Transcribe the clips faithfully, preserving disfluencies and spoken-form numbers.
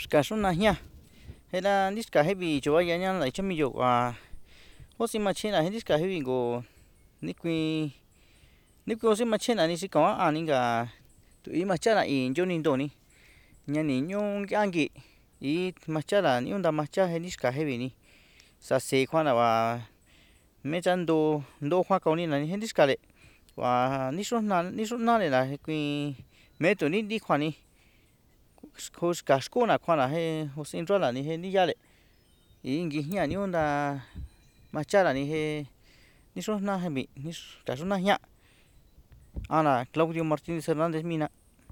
Ska suna nhá. Hay là đi ska hay bị chỗ ai nhá lại cho mình dụ à. Hốt xin mà trên là đi ska hay bị go. Ní quy ní quy xin mà trên là ní sĩ có à ní cả tụi mà chắc là in cho nín đồ ní. Nhà ní nhung cái anh kì. Ý mà chắc là ní onda mà chắc hay đi ska hay bị ní. Sa xe khoan là và mấy chân đồ đồ khoa cầu ní là hay đi ska lệ. Và ní số na ní số na này là quy mấy tụi ní đi khoan ní. Cô cả school nào khoan là hay học sinh rất là ní hay đi ra lệ. Ý nghĩ nhà ní onda mà chắc là ní hay ní số na hay bị ní cả số na nhá. Ana Claudio Martínez Hernández mina.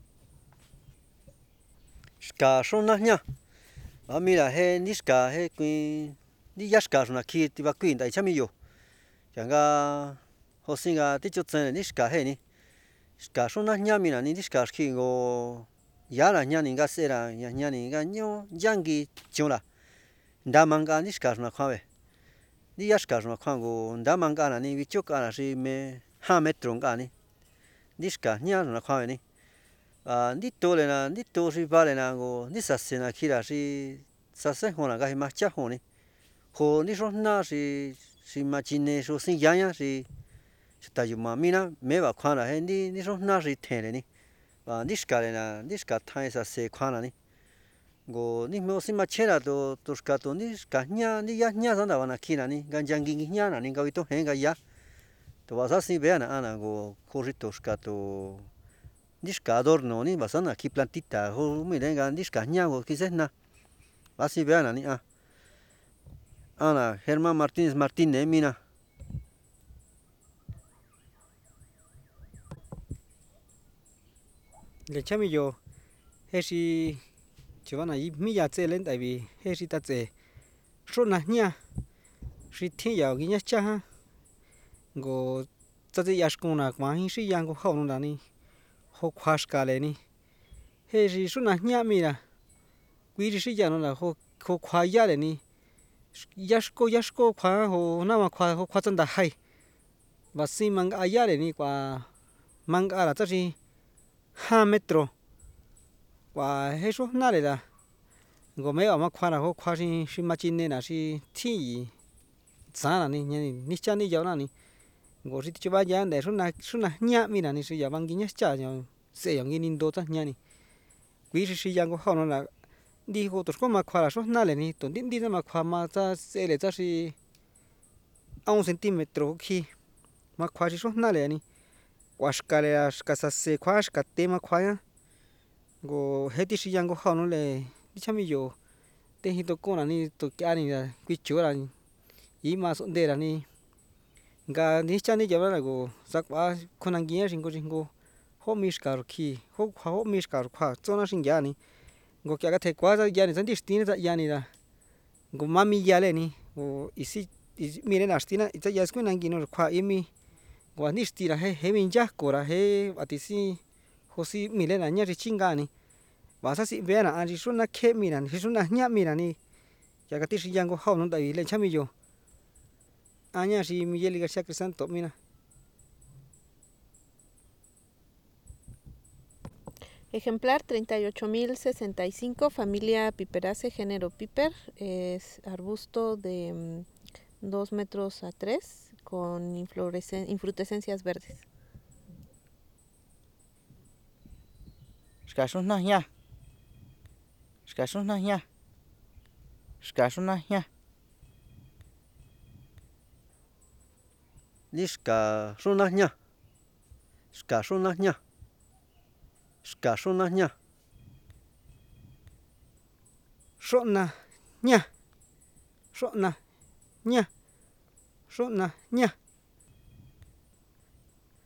Ska sona nhá. À mira he ní ska he quy ní giá ska sona khi thì bà quy tại chăm yêu. Chẳng ga học sinh ga tí chút chân ní ska he ní. Ska sona nhá mina ní ska khi go giá là nhá ní ga sẽ là nhá nhá ní ga nhau giang gi chung là. Đa mang ga ní ska sona khoa về. Ní giá ska sona khoa go đa mang ga là ní vichok ga là si me hai mét trống ga ní. Ní ska nhá sona khoa về ní. À ní to lên là ní to si ba lên là go ní sát sinh là khi là si sát sinh hồ là cái mà chắc hồ ní. Hồ ní số na si si mà chín này số sinh giá nhá si tại vì mà mina mấy bà khoa là hay ní ní số na si thèn này ní. Và ní ska lên là ní ska thay sát sinh khoa là ní. Go ní mấy sinh mà chết là to to ska to ní ska nhá ní giá nhá xong là khi là ní gan giang kinh nhá là ní cái to hẹn cái giá. To vào sát sinh bé là anh là go khổ to ska to Disca adorno ni basana aquí plantita ho miren gan disca ñago quizás na así vean ni ah Ana Germán Martínez Martínez mina le chami yo he si chwana yi mi ya che lên tại vì he si ta che số na nha si thi yao gi nya cha ha go ta te yash kuna ma hi si yang go khau na ni ho khwash ka le ni he si số na nha mi na quy ri si ya no la ho ho khwa ya le ni yash ko yash ko khwa ho na ma khwa ho khwa chan da hai và si mang a ya le ni kwa mang a la ta si hai metro và hết số na này là gồm mấy ông mà khoa là họ khoa si si machine này là si thi giá là ni nhỉ ni cha ni giàu là ni gồm si chú ba giá để số na số na nhá mi là ni si giàu bằng cái nhá cha nhau sẽ giống như nín đô ta nhá ni quý si si giàu có họ nó là đi hồ tổ có mà khoa là số na này ni tổn đi đi ra mà khoa mà ta sẽ để ta si ông centimetro khi mà khoa si số na này ni quả scala scasa se khoa scate mà khoa nhá go heti si yang go hao no le đi chăm yo te hi to ko na ni to kya ni la quy chu la yi ma so de la ni ga ni cha ni ya la go sak ba khonang gi ring go ring go ho mi skar khi ho ho mi skar kha cho na sing ya ni go kya ga the kwa za ya ni san distin za ya ni la go mami ya le ni go isi miren astina ita ya sku nang gi no kha imi go ni sti la he he min ja ko ra he atisi hosi milen anya ri chinga ni basa si vean a ri suna khe miran ri suna nya miran ni ya ka ti si yang go hau no dai le chami yo anya si Miguel García Crisanto mina. Ejemplar treinta y ocho mil sesenta y cinco, familia Piperaceae, género Piper, es arbusto de dos metros a tres con inflorescencias verdes. Ska suna nhá. Ska suna nhá. Ska suna nhá. Disca sona nhá. Ska sona nhá. Ska sona nhá. Sona nhá. Sona nhá. Sona nhá.